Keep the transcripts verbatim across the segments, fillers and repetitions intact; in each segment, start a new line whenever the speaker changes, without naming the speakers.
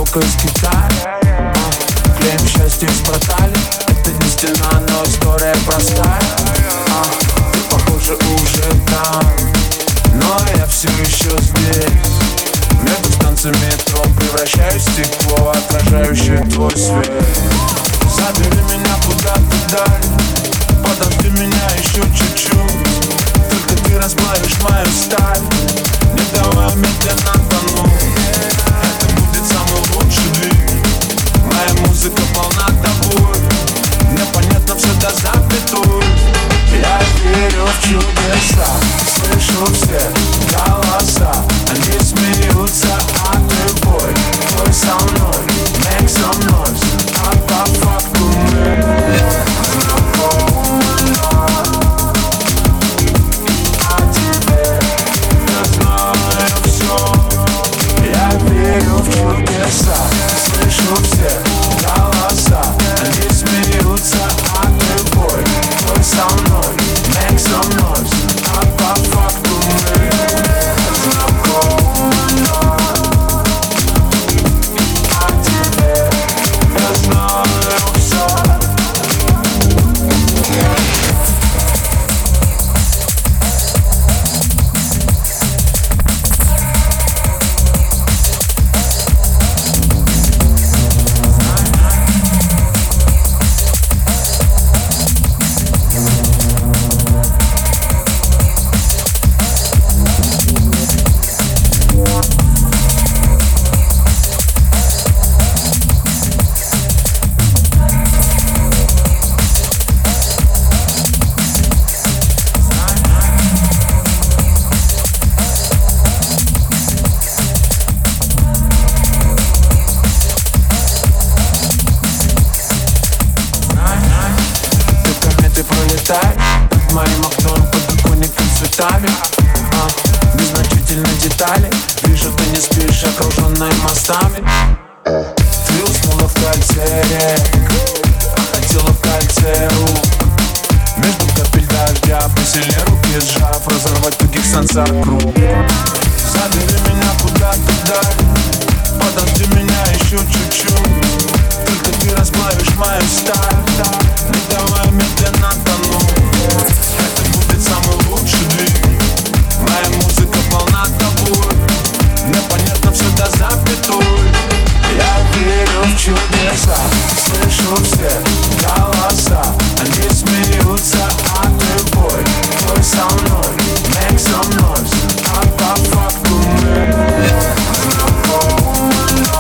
коробка из Китая. а, Клеим счастье из протали. Это не стена, но история простая. а, Ты, похоже, уже там, но я все еще здесь. Между станциями метро превращаюсь в стекло, отражающее твой свет. Забери меня куда-то даль, подожди меня еще чуть-чуть. Только ты расплавишь мою сталь, не давай медленно тонуть. Это будет самый лучший двиг. Моя музыка полна тобой, мне понятно все до запятой. Я верю в чудеса, слышу все голоса. Они смеются, а ты бой, твой со мной, make some noise. А по факту мы знакомы. А теперь я знаю все. Я верю в чудеса, слышу все голоса. Они смеются, а ты бой, твой со мной, make some noise. А по факту мы знакомы. А теперь я знаю все. Над моим окном подоконником цветами, а, незначительные детали. Вижу, ты не спишь, окруженная мостами. Ты уснула в кольце рек, а хотела в кольце рук. Между капель дождя посильнее руки сжав, разорвать тугих сансар круг. Забери меня куда-то даль, подожди меня еще чуть-чуть. Только ты расплавишь мою сталь, не давай медленно тонуть. Это будет самый лучший двиг. Моя музыка полна тобой, мне понятно все до запятой. Я верю в чудеса, слышу все голоса. Они смеются, а ты бой, твой со мной, make some noise. А по факту мы знакомы.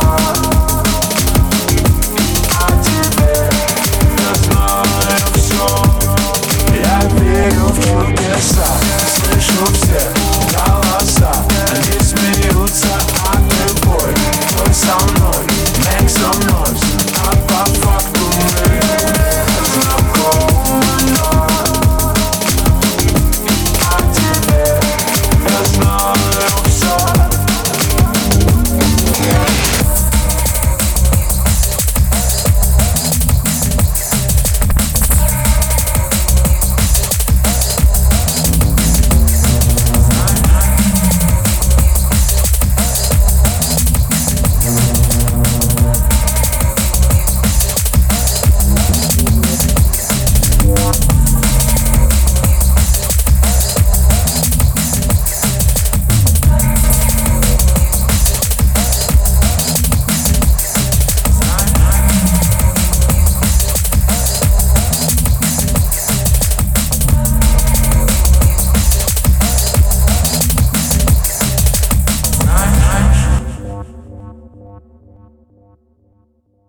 А теперь я знаю все. Я верю в чудеса, слышу все голоса. Они смеются, а ты бой, твой со мной, make some noise. А по факту мы знакомы. А теперь я знаю все.